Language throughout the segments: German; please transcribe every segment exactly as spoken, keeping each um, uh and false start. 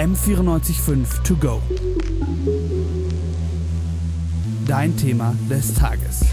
M vierundneunzig Komma fünf To Go. Dein Thema des Tages.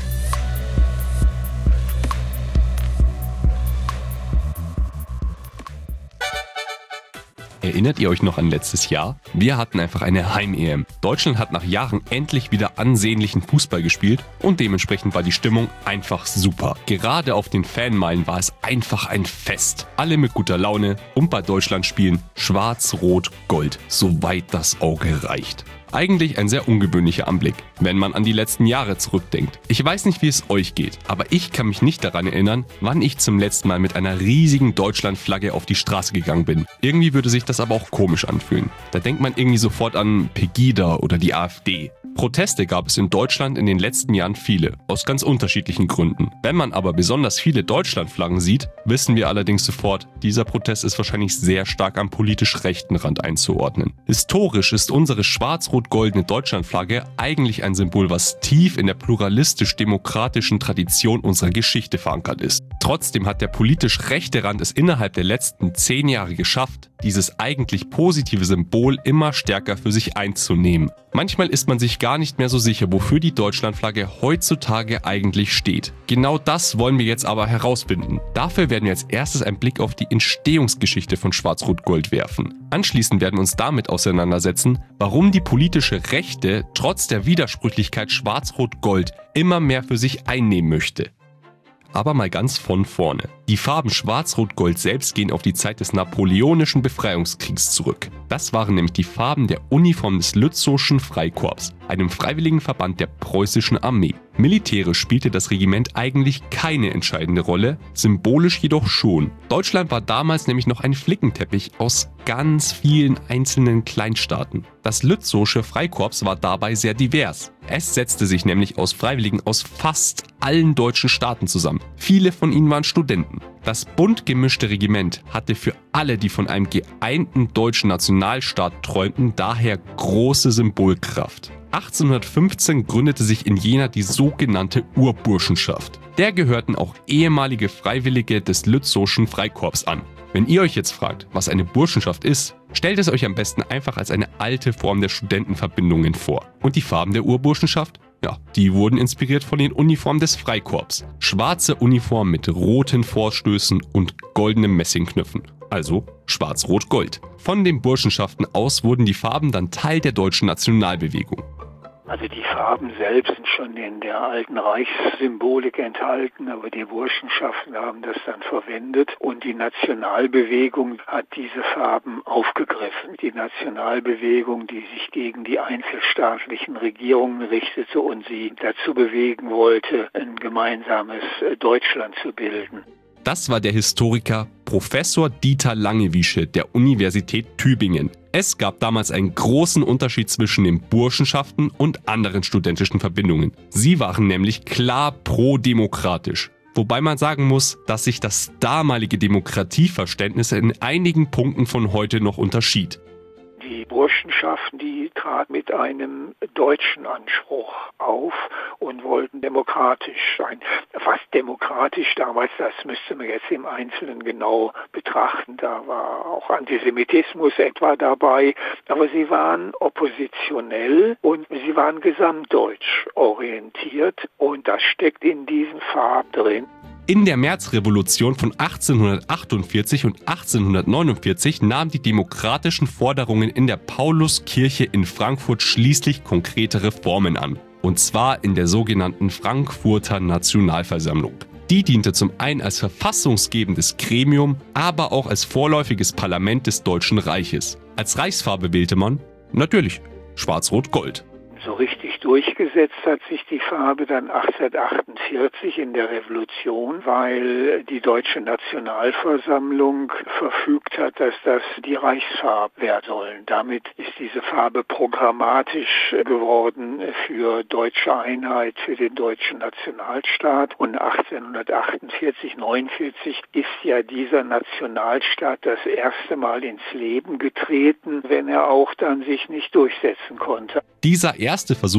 Erinnert ihr euch noch an letztes Jahr? Wir hatten einfach eine Heim-E M. Deutschland hat nach Jahren endlich wieder ansehnlichen Fußball gespielt und dementsprechend war die Stimmung einfach super. Gerade auf den Fanmeilen war es einfach ein Fest. Alle mit guter Laune und bei Deutschland spielen Schwarz-Rot-Gold, soweit das Auge reicht. Eigentlich ein sehr ungewöhnlicher Anblick, wenn man an die letzten Jahre zurückdenkt. Ich weiß nicht, wie es euch geht, aber ich kann mich nicht daran erinnern, wann ich zum letzten Mal mit einer riesigen Deutschlandflagge auf die Straße gegangen bin. Irgendwie würde sich das aber auch komisch anfühlen. Da denkt man irgendwie sofort an Pegida oder die AfD. Proteste gab es in Deutschland in den letzten Jahren viele, aus ganz unterschiedlichen Gründen. Wenn man aber besonders viele Deutschlandflaggen sieht, wissen wir allerdings sofort, dieser Protest ist wahrscheinlich sehr stark am politisch rechten Rand einzuordnen. Historisch ist unsere schwarz-rot-goldene Deutschlandflagge eigentlich ein Symbol, was tief in der pluralistisch-demokratischen Tradition unserer Geschichte verankert ist. Trotzdem hat der politisch rechte Rand es innerhalb der letzten zehn Jahre geschafft, dieses eigentlich positive Symbol immer stärker für sich einzunehmen. Manchmal ist man sich gar nicht mehr so sicher, wofür die Deutschlandflagge heutzutage eigentlich steht. Genau das wollen wir jetzt aber herausfinden. Dafür werden wir als erstes einen Blick auf die Entstehungsgeschichte von Schwarz-Rot-Gold werfen. Anschließend werden wir uns damit auseinandersetzen, warum die politische Rechte trotz der Widersprüchlichkeit Schwarz-Rot-Gold immer mehr für sich einnehmen möchte. Aber mal ganz von vorne. Die Farben Schwarz-Rot-Gold selbst gehen auf die Zeit des napoleonischen Befreiungskriegs zurück. Das waren nämlich die Farben der Uniform des Lützowschen Freikorps, einem freiwilligen Verband der preußischen Armee. Militärisch spielte das Regiment eigentlich keine entscheidende Rolle, symbolisch jedoch schon. Deutschland war damals nämlich noch ein Flickenteppich aus ganz vielen einzelnen Kleinstaaten. Das Lützowsche Freikorps war dabei sehr divers. Es setzte sich nämlich aus Freiwilligen aus fast allen deutschen Staaten zusammen. Viele von ihnen waren Studenten. Das bunt gemischte Regiment hatte für alle, die von einem geeinten deutschen Nationalstaat träumten, daher große Symbolkraft. achtzehnhundertfünfzehn gründete sich in Jena die sogenannte Urburschenschaft. Der gehörten auch ehemalige Freiwillige des Lützowschen Freikorps an. Wenn ihr euch jetzt fragt, was eine Burschenschaft ist, stellt es euch am besten einfach als eine alte Form der Studentenverbindungen vor. Und die Farben der Urburschenschaft? Ja, die wurden inspiriert von den Uniformen des Freikorps. Schwarze Uniform mit roten Vorstößen und goldenen Messingknöpfen. Also Schwarz-Rot-Gold. Von den Burschenschaften aus wurden die Farben dann Teil der deutschen Nationalbewegung. Also die Farben selbst sind schon in der alten Reichssymbolik enthalten, aber die Burschenschaften haben das dann verwendet und die Nationalbewegung hat diese Farben aufgegriffen. Die Nationalbewegung, die sich gegen die einzelstaatlichen Regierungen richtete und sie dazu bewegen wollte, ein gemeinsames Deutschland zu bilden. Das war der Historiker Professor Dieter Langewiesche der Universität Tübingen. Es gab damals einen großen Unterschied zwischen den Burschenschaften und anderen studentischen Verbindungen. Sie waren nämlich klar pro-demokratisch. Wobei man sagen muss, dass sich das damalige Demokratieverständnis in einigen Punkten von heute noch unterschied. Die Burschenschaften, die traten mit einem deutschen Anspruch auf und wollten demokratisch sein. Was demokratisch damals, das müsste man jetzt im Einzelnen genau betrachten. Da war auch Antisemitismus etwa dabei, aber sie waren oppositionell und sie waren gesamtdeutsch orientiert und das steckt in diesen Farben drin. In der Märzrevolution von achtzehnhundertachtundvierzig und achtzehnhundertneunundvierzig nahmen die demokratischen Forderungen in der Pauluskirche in Frankfurt schließlich konkretere Formen an. Und zwar in der sogenannten Frankfurter Nationalversammlung. Die diente zum einen als verfassungsgebendes Gremium, aber auch als vorläufiges Parlament des Deutschen Reiches. Als Reichsfarbe wählte man, natürlich, Schwarz-Rot-Gold. So richtig durchgesetzt hat sich die Farbe dann achtzehnhundertachtundvierzig in der Revolution, weil die Deutsche Nationalversammlung verfügt hat, dass das die Reichsfarbe werden sollen. Damit ist diese Farbe programmatisch geworden für deutsche Einheit, für den deutschen Nationalstaat. Und achtzehnhundertachtundvierzig, neunundvierzig ist ja dieser Nationalstaat das erste Mal ins Leben getreten, wenn er auch dann sich nicht durchsetzen konnte. Dieser erste Versuch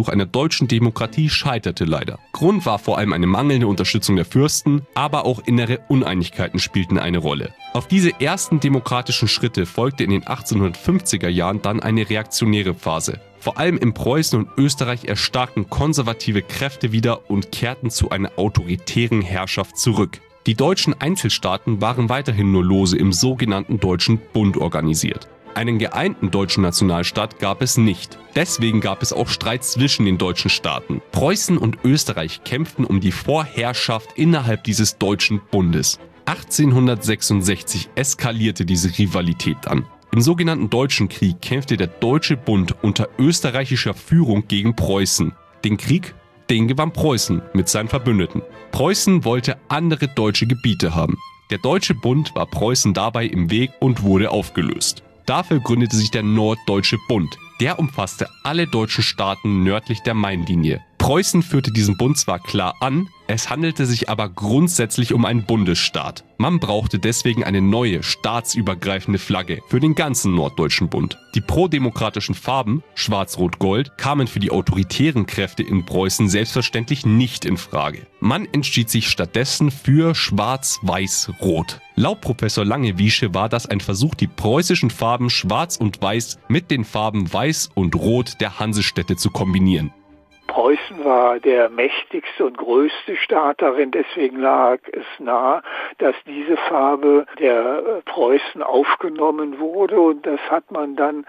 einer deutschen Demokratie scheiterte leider. Grund war vor allem eine mangelnde Unterstützung der Fürsten, aber auch innere Uneinigkeiten spielten eine Rolle. Auf diese ersten demokratischen Schritte folgte in den achtzehnhundertfünfziger Jahren dann eine reaktionäre Phase. Vor allem in Preußen und Österreich erstarkten konservative Kräfte wieder und kehrten zu einer autoritären Herrschaft zurück. Die deutschen Einzelstaaten waren weiterhin nur lose im sogenannten Deutschen Bund organisiert. Einen geeinten deutschen Nationalstaat gab es nicht. Deswegen gab es auch Streit zwischen den deutschen Staaten. Preußen und Österreich kämpften um die Vorherrschaft innerhalb dieses Deutschen Bundes. achtzehnhundertsechsundsechzig eskalierte diese Rivalität dann. Im sogenannten Deutschen Krieg kämpfte der Deutsche Bund unter österreichischer Führung gegen Preußen. Den Krieg, den gewann Preußen mit seinen Verbündeten. Preußen wollte andere deutsche Gebiete haben. Der Deutsche Bund war Preußen dabei im Weg und wurde aufgelöst. Dafür gründete sich der Norddeutsche Bund. Der umfasste alle deutschen Staaten nördlich der Mainlinie. Preußen führte diesen Bund zwar klar an, es handelte sich aber grundsätzlich um einen Bundesstaat. Man brauchte deswegen eine neue, staatsübergreifende Flagge für den ganzen Norddeutschen Bund. Die prodemokratischen Farben, Schwarz-Rot-Gold, kamen für die autoritären Kräfte in Preußen selbstverständlich nicht in Frage. Man entschied sich stattdessen für Schwarz-Weiß-Rot. Laut Professor Langewiesche war das ein Versuch, die preußischen Farben Schwarz und Weiß mit den Farben Weiß und Rot der Hansestädte zu kombinieren. Preußen war der mächtigste und größte Staat darin, deswegen lag es nahe, dass diese Farbe der Preußen aufgenommen wurde und das hat man dann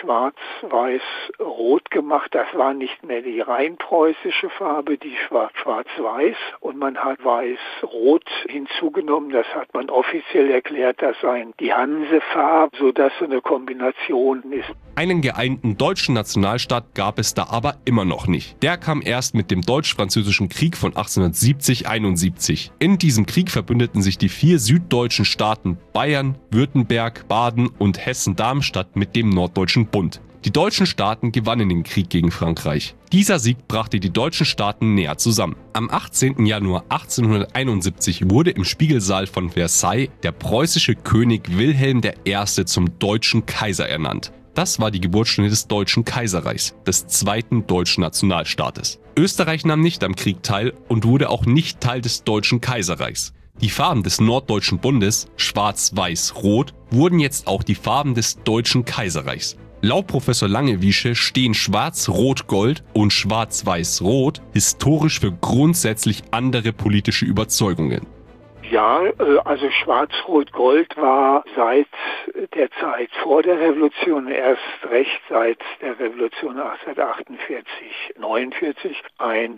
schwarz-weiß-rot gemacht. Das war nicht mehr die rein preußische Farbe, die schwarz-weiß und man hat weiß-rot hinzugenommen. Das hat man offiziell erklärt, das sei die Hansefarbe, sodass so eine Kombination ist. Einen geeinten deutschen Nationalstaat gab es da aber immer noch nicht. Der kam erst mit dem Deutsch-Französischen Krieg von achtzehnhundertsiebzig einundsiebzig. In diesem Krieg verbündeten sich die vier süddeutschen Staaten Bayern, Württemberg, Baden und Hessen-Darmstadt mit dem Norddeutschen Bund. Die deutschen Staaten gewannen den Krieg gegen Frankreich. Dieser Sieg brachte die deutschen Staaten näher zusammen. Am achtzehnten Januar achtzehnhunderteinundsiebzig wurde im Spiegelsaal von Versailles der preußische König Wilhelm der Erste zum deutschen Kaiser ernannt. Das war die Geburtsstunde des Deutschen Kaiserreichs, des zweiten deutschen Nationalstaates. Österreich nahm nicht am Krieg teil und wurde auch nicht Teil des Deutschen Kaiserreichs. Die Farben des Norddeutschen Bundes, Schwarz-Weiß-Rot, wurden jetzt auch die Farben des Deutschen Kaiserreichs. Laut Professor Langewiesche stehen Schwarz-Rot-Gold und Schwarz-Weiß-Rot historisch für grundsätzlich andere politische Überzeugungen. Ja, also Schwarz-Rot-Gold war seit der Zeit vor der Revolution, erst recht seit der Revolution achtzehnhundertachtundvierzig neunundvierzig, ein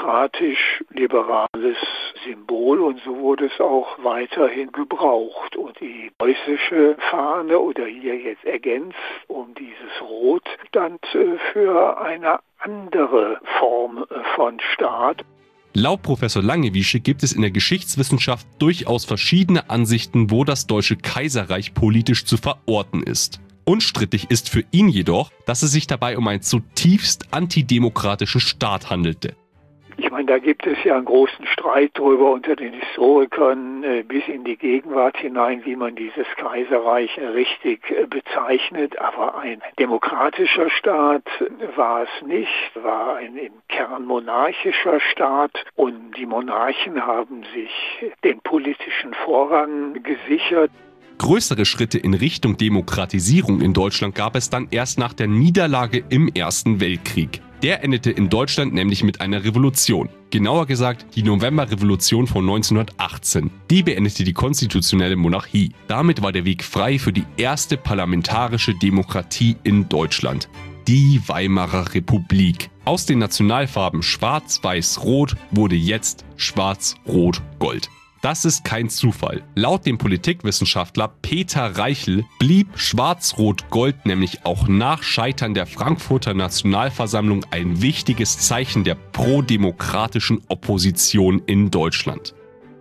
demokratisch-liberales Symbol und so wurde es auch weiterhin gebraucht. Und die preußische Fahne oder hier jetzt ergänzt um dieses Rot stand für eine andere Form von Staat. Laut Professor Langewiesche gibt es in der Geschichtswissenschaft durchaus verschiedene Ansichten, wo das Deutsche Kaiserreich politisch zu verorten ist. Unstrittig ist für ihn jedoch, dass es sich dabei um einen zutiefst antidemokratischen Staat handelte. Ich meine, da gibt es ja einen großen Streit darüber unter den Historikern äh, bis in die Gegenwart hinein, wie man dieses Kaiserreich äh, richtig äh, bezeichnet. Aber ein demokratischer Staat war es nicht, war ein im Kern monarchischer Staat und die Monarchen haben sich den politischen Vorrang gesichert. Größere Schritte in Richtung Demokratisierung in Deutschland gab es dann erst nach der Niederlage im Ersten Weltkrieg. Der endete in Deutschland nämlich mit einer Revolution. Genauer gesagt die Novemberrevolution von neunzehnhundertachtzehn. Die beendete die konstitutionelle Monarchie. Damit war der Weg frei für die erste parlamentarische Demokratie in Deutschland. Die Weimarer Republik. Aus den Nationalfarben Schwarz-Weiß-Rot wurde jetzt Schwarz-Rot-Gold. Das ist kein Zufall. Laut dem Politikwissenschaftler Peter Reichel blieb Schwarz-Rot-Gold nämlich auch nach Scheitern der Frankfurter Nationalversammlung ein wichtiges Zeichen der prodemokratischen Opposition in Deutschland.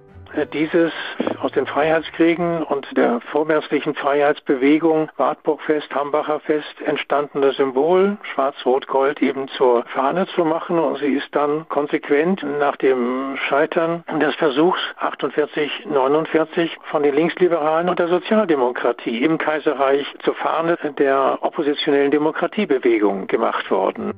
Dieses aus den Freiheitskriegen und der vormärzlichen Freiheitsbewegung Wartburgfest, Hambacher Fest entstandene Symbol Schwarz-Rot-Gold eben zur Fahne zu machen und sie ist dann konsequent nach dem Scheitern des Versuchs achtundvierzig neunundvierzig von den Linksliberalen und der Sozialdemokratie im Kaiserreich zur Fahne der oppositionellen Demokratiebewegung gemacht worden.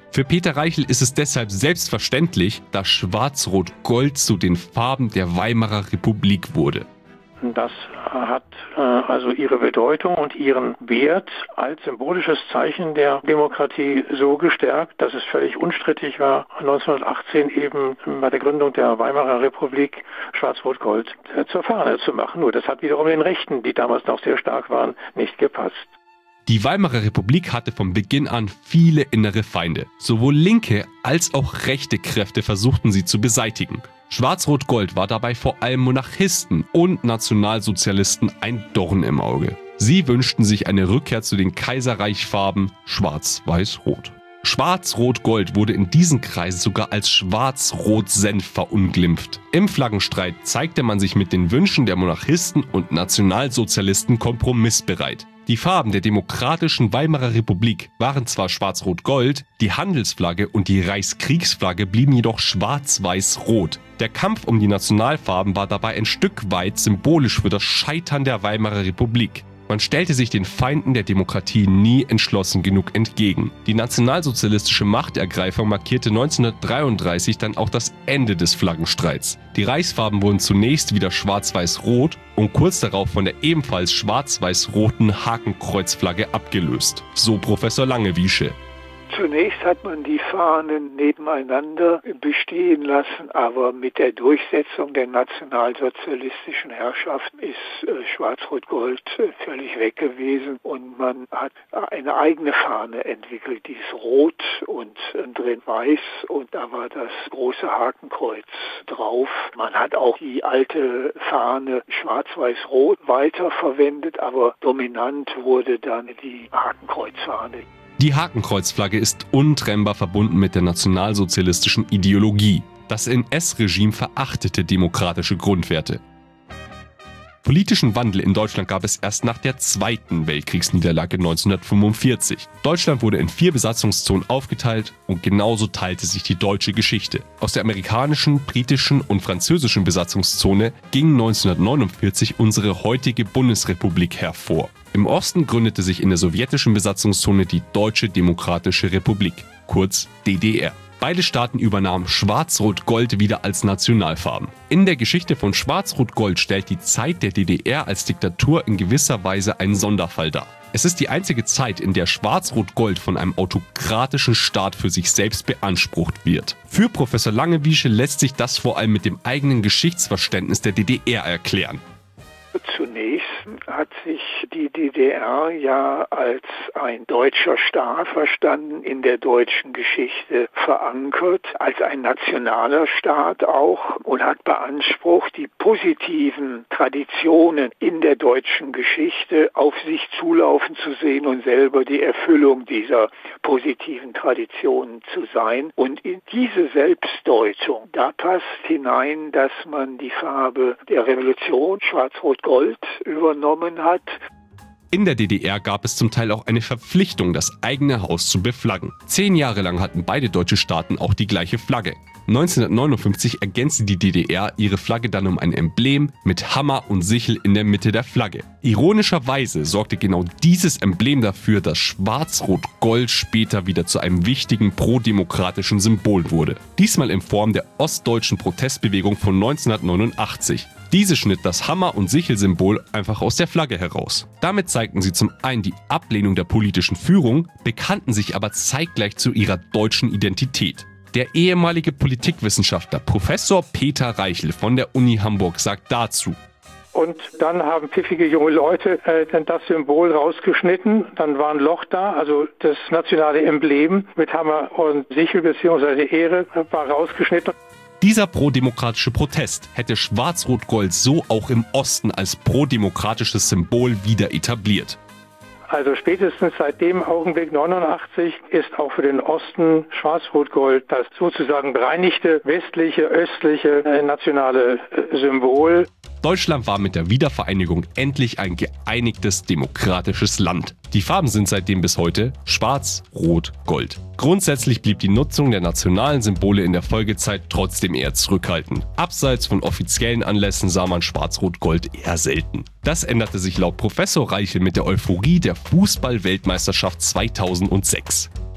Für Peter Reichel ist es deshalb selbstverständlich, dass Schwarz-Rot-Gold zu den Farben der Weimarer Republik wurde. Das hat äh, also ihre Bedeutung und ihren Wert als symbolisches Zeichen der Demokratie so gestärkt, dass es völlig unstrittig war, neunzehnhundertachtzehn eben bei der Gründung der Weimarer Republik Schwarz-Rot-Gold äh, zur Fahne zu machen. Nur das hat wiederum den Rechten, die damals noch sehr stark waren, nicht gepasst. Die Weimarer Republik hatte von Beginn an viele innere Feinde. Sowohl linke als auch rechte Kräfte versuchten sie zu beseitigen. Schwarz-Rot-Gold war dabei vor allem Monarchisten und Nationalsozialisten ein Dorn im Auge. Sie wünschten sich eine Rückkehr zu den Kaiserreichfarben Schwarz-Weiß-Rot. Schwarz-Rot-Gold wurde in diesen Kreisen sogar als Schwarz-Rot-Senf verunglimpft. Im Flaggenstreit zeigte man sich mit den Wünschen der Monarchisten und Nationalsozialisten kompromissbereit. Die Farben der demokratischen Weimarer Republik waren zwar Schwarz-Rot-Gold, die Handelsflagge und die Reichskriegsflagge blieben jedoch Schwarz-Weiß-Rot. Der Kampf um die Nationalfarben war dabei ein Stück weit symbolisch für das Scheitern der Weimarer Republik. Man stellte sich den Feinden der Demokratie nie entschlossen genug entgegen. Die nationalsozialistische Machtergreifung markierte neunzehnhundertdreiunddreißig dann auch das Ende des Flaggenstreits. Die Reichsfarben wurden zunächst wieder schwarz-weiß-rot und kurz darauf von der ebenfalls schwarz-weiß-roten Hakenkreuzflagge abgelöst. So Professor Langewiesche. Zunächst hat man die Fahnen nebeneinander bestehen lassen, aber mit der Durchsetzung der nationalsozialistischen Herrschaft ist äh, Schwarz-Rot-Gold äh, völlig weg gewesen und man hat eine eigene Fahne entwickelt, die ist rot und äh, drin weiß und da war das große Hakenkreuz drauf. Man hat auch die alte Fahne schwarz-weiß-rot weiterverwendet, aber dominant wurde dann die Hakenkreuzfahne. Die Hakenkreuzflagge ist untrennbar verbunden mit der nationalsozialistischen Ideologie. Das N S-Regime verachtete demokratische Grundwerte. Politischen Wandel in Deutschland gab es erst nach der Zweiten Weltkriegsniederlage neunzehnhundertfünfundvierzig. Deutschland wurde in vier Besatzungszonen aufgeteilt und genauso teilte sich die deutsche Geschichte. Aus der amerikanischen, britischen und französischen Besatzungszone ging neunzehnhundertneunundvierzig unsere heutige Bundesrepublik hervor. Im Osten gründete sich in der sowjetischen Besatzungszone die Deutsche Demokratische Republik, kurz D D R. Beide Staaten übernahmen Schwarz-Rot-Gold wieder als Nationalfarben. In der Geschichte von Schwarz-Rot-Gold stellt die Zeit der D D R als Diktatur in gewisser Weise einen Sonderfall dar. Es ist die einzige Zeit, in der Schwarz-Rot-Gold von einem autokratischen Staat für sich selbst beansprucht wird. Für Professor Langewiesche lässt sich das vor allem mit dem eigenen Geschichtsverständnis der D D R erklären. Zunächst hat sich die D D R ja als ein deutscher Staat verstanden, in der deutschen Geschichte verankert, als ein nationaler Staat auch und hat beansprucht, die positiven Traditionen in der deutschen Geschichte auf sich zulaufen zu sehen und selber die Erfüllung dieser positiven Traditionen zu sein. Und in diese Selbstdeutung, da passt hinein, dass man die Farbe der Revolution, Schwarz-Rot-Gold, übernommen hat. In der D D R gab es zum Teil auch eine Verpflichtung, das eigene Haus zu beflaggen. Zehn Jahre lang hatten beide deutsche Staaten auch die gleiche Flagge. neunzehnhundertneunundfünfzig ergänzte die D D R ihre Flagge dann um ein Emblem mit Hammer und Sichel in der Mitte der Flagge. Ironischerweise sorgte genau dieses Emblem dafür, dass Schwarz-Rot-Gold später wieder zu einem wichtigen prodemokratischen Symbol wurde. Diesmal in Form der ostdeutschen Protestbewegung von neunzehnhundertneunundachtzig. Diese schnitt das Hammer- und Sichel-Symbol einfach aus der Flagge heraus. Damit zeigten sie zum einen die Ablehnung der politischen Führung, bekannten sich aber zeitgleich zu ihrer deutschen Identität. Der ehemalige Politikwissenschaftler Professor Peter Reichel von der Uni Hamburg sagt dazu: Und dann haben pfiffige junge Leute äh, dann das Symbol rausgeschnitten. Dann war ein Loch da, also das nationale Emblem mit Hammer und Sichel bzw. Ehre war rausgeschnitten. Dieser prodemokratische Protest hätte Schwarz-Rot-Gold so auch im Osten als prodemokratisches Symbol wieder etabliert. Also spätestens seit dem Augenblick neunundachtzig ist auch für den Osten Schwarz-Rot-Gold das sozusagen bereinigte westliche, östliche äh, nationale äh, Symbol. Deutschland war mit der Wiedervereinigung endlich ein geeinigtes, demokratisches Land. Die Farben sind seitdem bis heute Schwarz, Rot, Gold. Grundsätzlich blieb die Nutzung der nationalen Symbole in der Folgezeit trotzdem eher zurückhaltend. Abseits von offiziellen Anlässen sah man Schwarz-Rot-Gold eher selten. Das änderte sich laut Professor Reichel mit der Euphorie der Fußball-Weltmeisterschaft zweitausendsechs.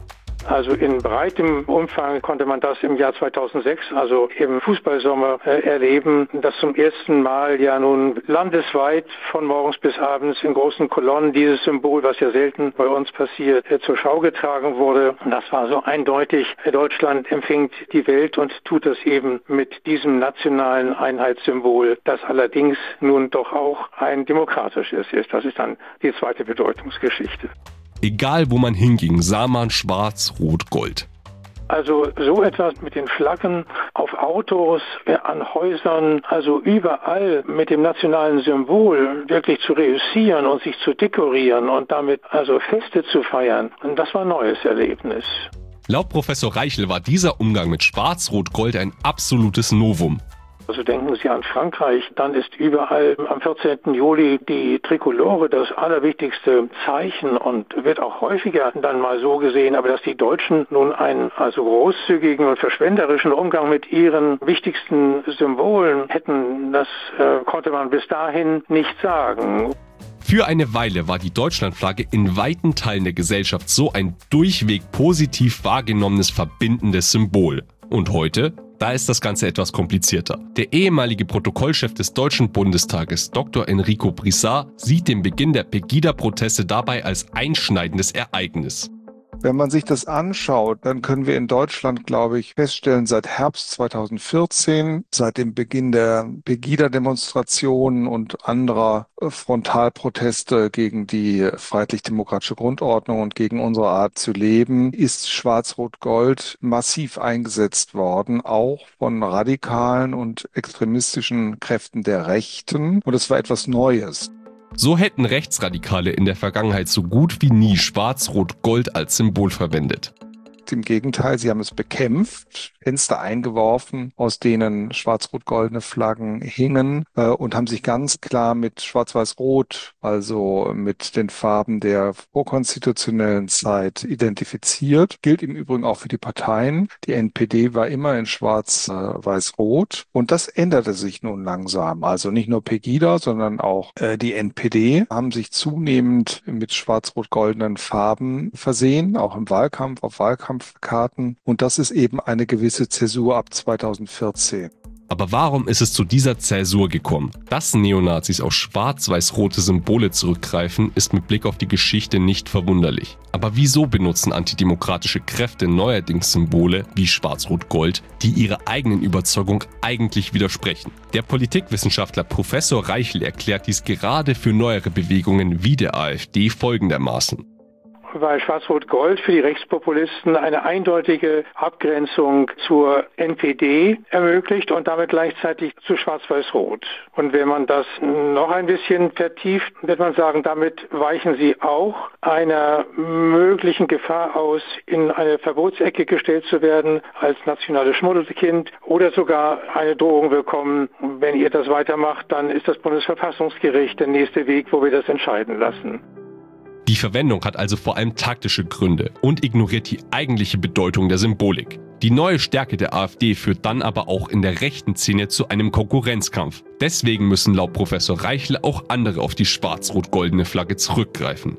Also in breitem Umfang konnte man das im Jahr zweitausendsechs, also im Fußballsommer, äh, erleben, dass zum ersten Mal ja nun landesweit von morgens bis abends in großen Kolonnen dieses Symbol, was ja selten bei uns passiert, äh, zur Schau getragen wurde. Und das war so eindeutig, Deutschland empfängt die Welt und tut das eben mit diesem nationalen Einheitssymbol, das allerdings nun doch auch ein demokratisches ist. Das ist dann die zweite Bedeutungsgeschichte. Egal wo man hinging, sah man schwarz, rot, gold. Also so etwas mit den Flaggen auf Autos, an Häusern, also überall mit dem nationalen Symbol wirklich zu reüssieren und sich zu dekorieren und damit also Feste zu feiern, das war ein neues Erlebnis. Laut Professor Reichel war dieser Umgang mit schwarz, rot, gold ein absolutes Novum. Also denken Sie an Frankreich, dann ist überall am vierzehnten Juli die Trikolore das allerwichtigste Zeichen und wird auch häufiger dann mal so gesehen, aber dass die Deutschen nun einen also großzügigen und verschwenderischen Umgang mit ihren wichtigsten Symbolen hätten, das äh, konnte man bis dahin nicht sagen. Für eine Weile war die Deutschlandflagge in weiten Teilen der Gesellschaft so ein durchweg positiv wahrgenommenes verbindendes Symbol. Und heute? Da ist das Ganze etwas komplizierter. Der ehemalige Protokollchef des Deutschen Bundestages, Doktor Enrico Brissat, sieht den Beginn der Pegida-Proteste dabei als einschneidendes Ereignis. Wenn man sich das anschaut, dann können wir in Deutschland, glaube ich, feststellen, seit Herbst zweitausendvierzehn, seit dem Beginn der Pegida-Demonstrationen und anderer Frontalproteste gegen die freiheitlich-demokratische Grundordnung und gegen unsere Art zu leben, ist Schwarz-Rot-Gold massiv eingesetzt worden, auch von radikalen und extremistischen Kräften der Rechten. Und es war etwas Neues. So hätten Rechtsradikale in der Vergangenheit so gut wie nie Schwarz-Rot-Gold als Symbol verwendet. Im Gegenteil, sie haben es bekämpft, Fenster eingeworfen, aus denen schwarz-rot-goldene Flaggen hingen äh, und haben sich ganz klar mit Schwarz-Weiß-Rot, also mit den Farben der vorkonstitutionellen Zeit identifiziert. Gilt im Übrigen auch für die Parteien. Die N P D war immer in Schwarz-Weiß-Rot und das änderte sich nun langsam. Also nicht nur Pegida, sondern auch äh, die N P D haben sich zunehmend mit schwarz-rot-goldenen Farben versehen, auch im Wahlkampf, auf Wahlkampf. Karten. Und das ist eben eine gewisse Zäsur ab zweitausendvierzehn. Aber warum ist es zu dieser Zäsur gekommen? Dass Neonazis auf schwarz-weiß-rote Symbole zurückgreifen, ist mit Blick auf die Geschichte nicht verwunderlich. Aber wieso benutzen antidemokratische Kräfte neuerdings Symbole wie schwarz-rot-gold, die ihrer eigenen Überzeugung eigentlich widersprechen? Der Politikwissenschaftler Professor Reichel erklärt dies gerade für neuere Bewegungen wie der AfD folgendermaßen. Weil Schwarz-Rot-Gold für die Rechtspopulisten eine eindeutige Abgrenzung zur N P D ermöglicht und damit gleichzeitig zu Schwarz-Weiß-Rot. Und wenn man das noch ein bisschen vertieft, wird man sagen, damit weichen sie auch einer möglichen Gefahr aus, in eine Verbotsecke gestellt zu werden als nationales Schmuddelkind oder sogar eine Drohung bekommen, wenn ihr das weitermacht, dann ist das Bundesverfassungsgericht der nächste Weg, wo wir das entscheiden lassen. Die Verwendung hat also vor allem taktische Gründe und ignoriert die eigentliche Bedeutung der Symbolik. Die neue Stärke der AfD führt dann aber auch in der rechten Szene zu einem Konkurrenzkampf. Deswegen müssen laut Professor Reichel auch andere auf die schwarz-rot-goldene Flagge zurückgreifen.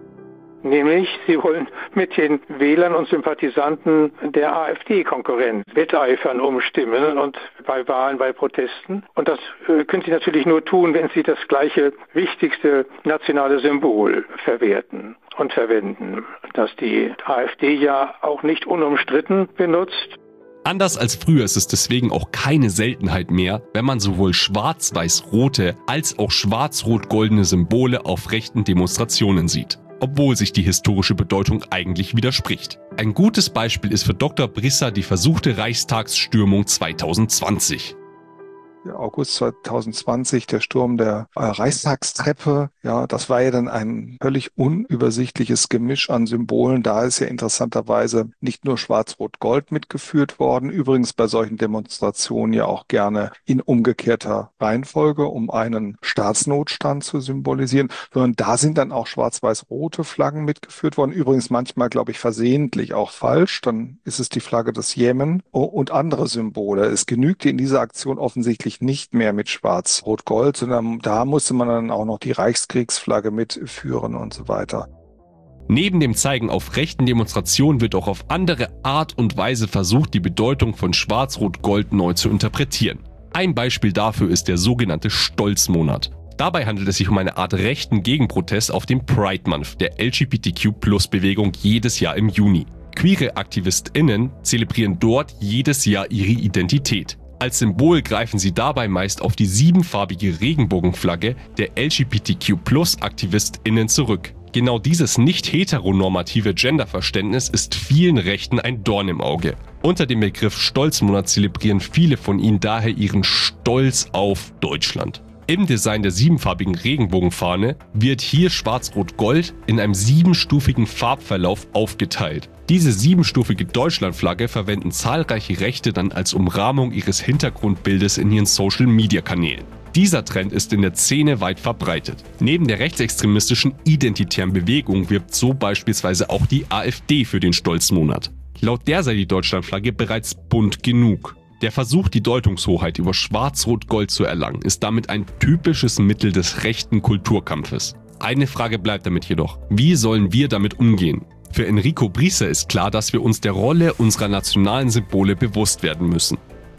Nämlich, sie wollen mit den Wählern und Sympathisanten der AfD-Konkurrenz wetteifern, umstimmen und bei Wahlen, bei Protesten. Und das äh, können sie natürlich nur tun, wenn sie das gleiche wichtigste nationale Symbol verwerten und verwenden, das die AfD ja auch nicht unumstritten benutzt. Anders als früher ist es deswegen auch keine Seltenheit mehr, wenn man sowohl schwarz-weiß-rote als auch schwarz-rot-goldene Symbole auf rechten Demonstrationen sieht. Obwohl sich die historische Bedeutung eigentlich widerspricht. Ein gutes Beispiel ist für Doktor Brissat die versuchte Reichstagsstürmung zweitausendzwanzig. August zweitausendzwanzig, der Sturm der äh, Reichstagstreppe, ja, das war ja dann ein völlig unübersichtliches Gemisch an Symbolen. Da ist ja interessanterweise nicht nur Schwarz-Rot-Gold mitgeführt worden, übrigens bei solchen Demonstrationen ja auch gerne in umgekehrter Reihenfolge, um einen Staatsnotstand zu symbolisieren, sondern da sind dann auch schwarz-weiß-rote Flaggen mitgeführt worden, übrigens manchmal, glaube ich, versehentlich auch falsch, dann ist es die Flagge des Jemen und andere Symbole. Es genügte in dieser Aktion offensichtlich nicht mehr mit Schwarz-Rot-Gold, sondern da musste man dann auch noch die Reichskriegsflagge mitführen und so weiter. Neben dem Zeigen auf rechten Demonstrationen wird auch auf andere Art und Weise versucht, die Bedeutung von Schwarz-Rot-Gold neu zu interpretieren. Ein Beispiel dafür ist der sogenannte Stolzmonat. Dabei handelt es sich um eine Art rechten Gegenprotest auf den Pride Month der L G B T Q Plus Bewegung jedes Jahr im Juni. Queere AktivistInnen zelebrieren dort jedes Jahr ihre Identität. Als Symbol greifen sie dabei meist auf die siebenfarbige Regenbogenflagge der L G B T Q Plus AktivistInnen zurück. Genau dieses nicht heteronormative Genderverständnis ist vielen Rechten ein Dorn im Auge. Unter dem Begriff Stolzmonat zelebrieren viele von ihnen daher ihren Stolz auf Deutschland. Im Design der siebenfarbigen Regenbogenfahne wird hier Schwarz-Rot-Gold in einem siebenstufigen Farbverlauf aufgeteilt. Diese siebenstufige Deutschlandflagge verwenden zahlreiche Rechte dann als Umrahmung ihres Hintergrundbildes in ihren Social-Media-Kanälen. Dieser Trend ist in der Szene weit verbreitet. Neben der rechtsextremistischen identitären Bewegung wirbt so beispielsweise auch die AfD für den Stolzmonat. Laut der sei die Deutschlandflagge bereits bunt genug. Der Versuch, die Deutungshoheit über Schwarz-Rot-Gold zu erlangen, ist damit ein typisches Mittel des rechten Kulturkampfes. Eine Frage bleibt damit jedoch: Wie sollen wir damit umgehen? Für Enrico Brice ist klar, dass wir uns der Rolle unserer nationalen Symbole bewusst werden müssen.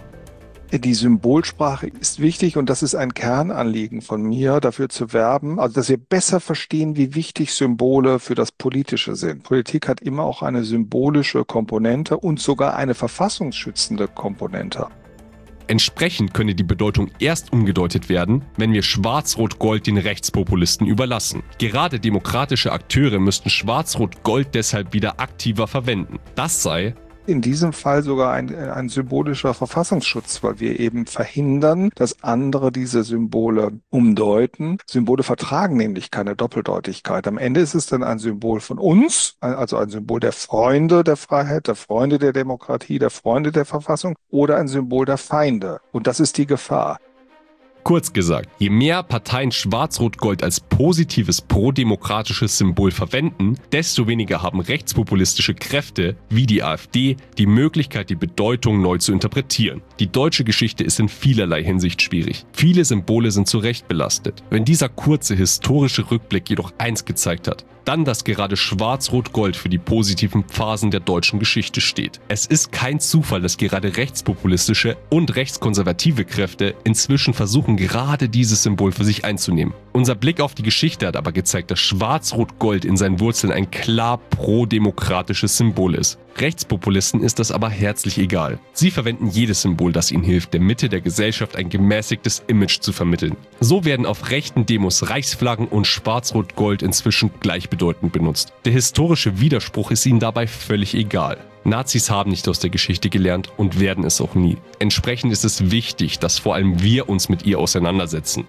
Die Symbolsprache ist wichtig und das ist ein Kernanliegen von mir, dafür zu werben, also dass wir besser verstehen, wie wichtig Symbole für das Politische sind. Politik hat immer auch eine symbolische Komponente und sogar eine verfassungsschützende Komponente. Entsprechend könne die Bedeutung erst umgedeutet werden, wenn wir Schwarz-Rot-Gold den Rechtspopulisten überlassen. Gerade demokratische Akteure müssten Schwarz-Rot-Gold deshalb wieder aktiver verwenden. Das sei in diesem Fall sogar ein, ein symbolischer Verfassungsschutz, weil wir eben verhindern, dass andere diese Symbole umdeuten. Symbole vertragen nämlich keine Doppeldeutigkeit. Am Ende ist es dann ein Symbol von uns, also ein Symbol der Freunde der Freiheit, der Freunde der Demokratie, der Freunde der Verfassung oder ein Symbol der Feinde. Und das ist die Gefahr. Kurz gesagt, je mehr Parteien Schwarz-Rot-Gold als positives prodemokratisches Symbol verwenden, desto weniger haben rechtspopulistische Kräfte wie die AfD die Möglichkeit, die Bedeutung neu zu interpretieren. Die deutsche Geschichte ist in vielerlei Hinsicht schwierig. Viele Symbole sind zu Recht belastet. Wenn dieser kurze historische Rückblick jedoch eins gezeigt hat, dann, dass gerade Schwarz-Rot-Gold für die positiven Phasen der deutschen Geschichte steht. Es ist kein Zufall, dass gerade rechtspopulistische und rechtskonservative Kräfte inzwischen versuchen, gerade dieses Symbol für sich einzunehmen. Unser Blick auf die Geschichte hat aber gezeigt, dass Schwarz-Rot-Gold in seinen Wurzeln ein klar pro-demokratisches Symbol ist. Rechtspopulisten ist das aber herzlich egal. Sie verwenden jedes Symbol, das ihnen hilft, der Mitte der Gesellschaft ein gemäßigtes Image zu vermitteln. So werden auf rechten Demos Reichsflaggen und Schwarz-Rot-Gold inzwischen gleichbedeutend benutzt. Der historische Widerspruch ist ihnen dabei völlig egal. Nazis haben nicht aus der Geschichte gelernt und werden es auch nie. Entsprechend ist es wichtig, dass vor allem wir uns mit ihr auseinandersetzen.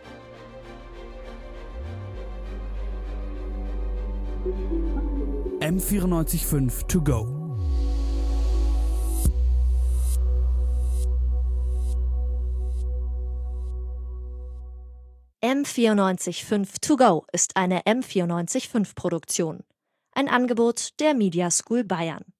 M vierundneunzig Komma fünf to go. M vierundneunzig Komma fünf to go ist eine M vierundneunzig Komma fünf Produktion. Ein Angebot der Media School Bayern.